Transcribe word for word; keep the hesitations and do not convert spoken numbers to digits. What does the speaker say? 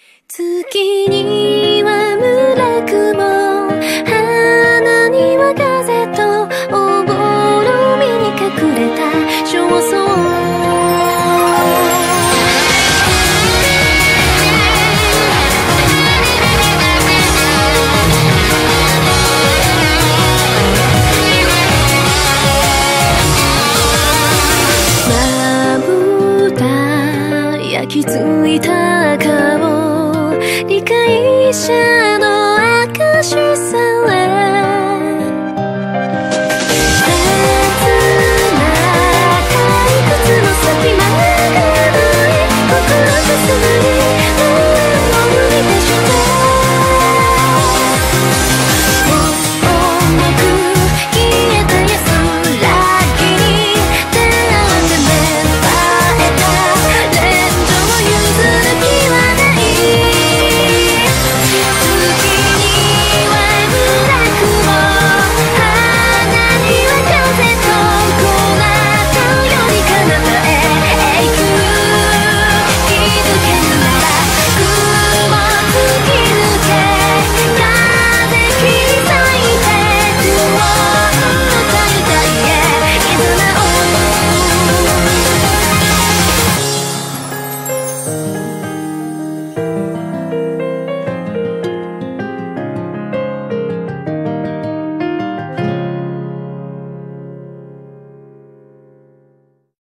月には村雲、花には風とおぼろみに隠れた焦燥。まぶた焼き付いた顔、理解者の証さ